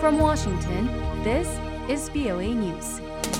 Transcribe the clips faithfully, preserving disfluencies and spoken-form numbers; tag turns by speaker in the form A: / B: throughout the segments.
A: From Washington, this is V O A News.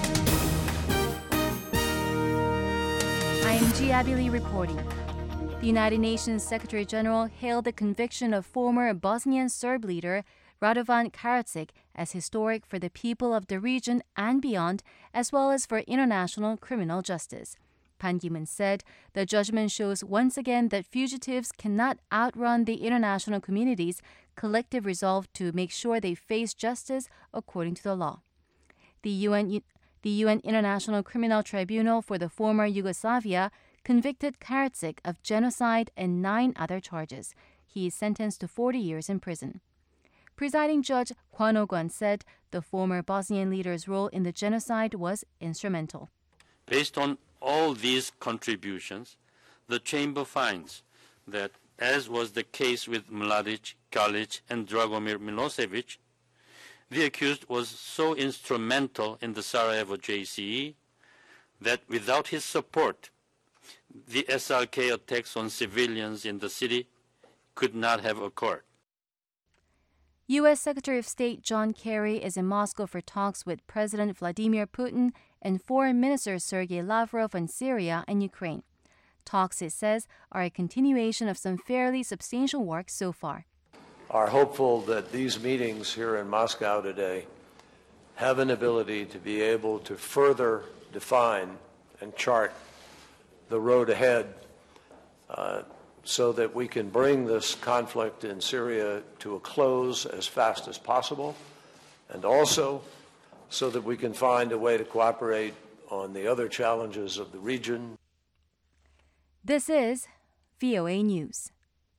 A: I am G. Abby Lee reporting. The United Nations Secretary-General hailed the conviction of former Bosnian Serb leader Radovan Karadzic as historic for the people of the region and beyond, as well as for international criminal justice. Ban Ki-moon said the judgment shows once again that fugitives cannot outrun the international community's collective resolve to make sure they face justice according to the law. The U N, the U N International Criminal Tribunal for the former Yugoslavia convicted Karadzic of genocide and nine other charges. He is sentenced to forty years in prison. Presiding Judge Kwon Oh-kwan said the former Bosnian leader's role in the genocide was instrumental.
B: Based on all these contributions, the Chamber finds that, as was the case with Mladic, Kalic, and Dragomir Milosevic, the accused was so instrumental in the Sarajevo J C E that without his support, the S R K attacks on civilians in the city could not have occurred.
A: U S Secretary of State John Kerry is in Moscow for talks with President Vladimir Putin and Foreign Minister Sergei Lavrov on Syria and Ukraine. Talks, it says, are a continuation of some fairly substantial work so far.
C: Are hopeful that these meetings here in Moscow today have an ability to be able to further define and chart the road ahead uh, so that we can bring this conflict in Syria to a close as fast as possible, and also so that we can find a way to cooperate on the other challenges of the region.
A: This is V O A News.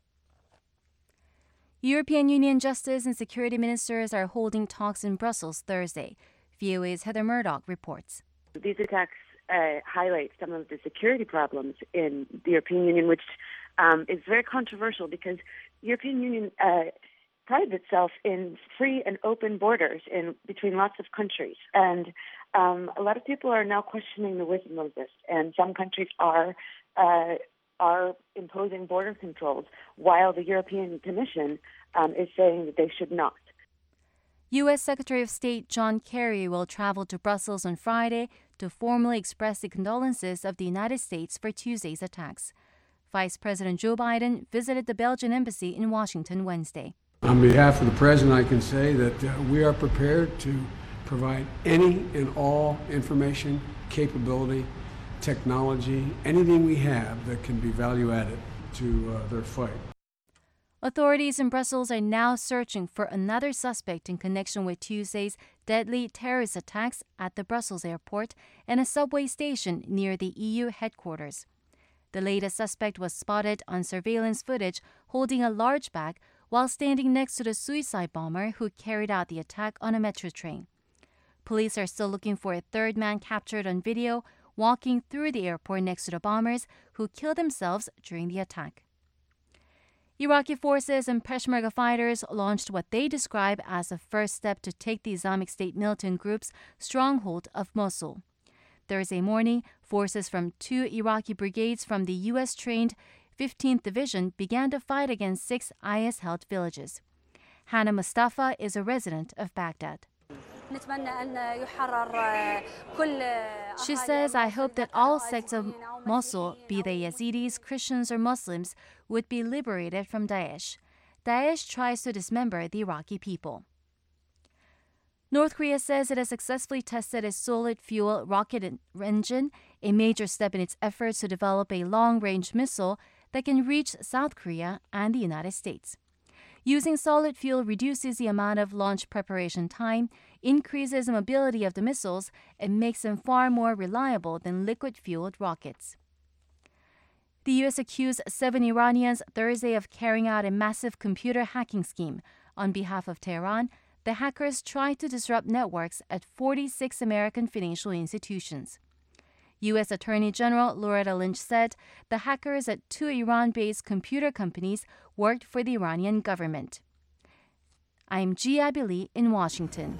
A: European Union Justice and Security Ministers are holding talks in Brussels Thursday. V O A's Heather Murdoch reports.
D: These attacks uh, highlight some of the security problems in the European Union, which um, is very controversial because the European Union uh, prides itself in free and open borders in between lots of countries. And um, a lot of people are now questioning the wisdom of this. And some countries are uh, are imposing border controls, while the European Commission um, is saying that they should not.
A: U S Secretary of State John Kerry will travel to Brussels on Friday to formally express the condolences of the United States for Tuesday's attacks. Vice President Joe Biden visited the Belgian embassy in Washington Wednesday.
E: On behalf of the President, I can say that uh, we are prepared to provide any and all information, capability, technology, anything we have that can be value-added to uh, their fight.
A: Authorities in Brussels are now searching for another suspect in connection with Tuesday's deadly terrorist attacks at the Brussels airport and a subway station near the E U headquarters. The latest suspect was spotted on surveillance footage holding a large bag while standing next to the suicide bomber who carried out the attack on a metro train. Police are still looking for a third man captured on video walking through the airport next to the bombers who killed themselves during the attack. Iraqi forces and Peshmerga fighters launched what they describe as a first step to take the Islamic State militant group's stronghold of Mosul. Thursday morning, forces from two Iraqi brigades from the U S-trained fifteenth Division began to fight against six I S-held villages. Hannah Mustafa is a resident of Baghdad. She says, I hope that all sects of Mosul, be they Yazidis, Christians, or Muslims, would be liberated from Daesh. Daesh tries to dismember the Iraqi people. North Korea says it has successfully tested its solid-fuel rocket engine, a major step in its efforts to develop a long-range missile that can reach South Korea and the United States. Using solid fuel reduces the amount of launch preparation time, increases the mobility of the missiles, and makes them far more reliable than liquid-fueled rockets. The U S accused seven Iranians Thursday of carrying out a massive computer hacking scheme. On behalf of Tehran, the hackers tried to disrupt networks at forty-six American financial institutions. U S Attorney General Loretta Lynch said the hackers at two Iran-based computer companies worked for the Iranian government. I'm G. Abby Lee in Washington.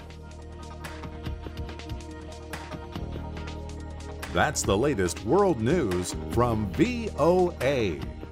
F: That's the latest world news from V O A.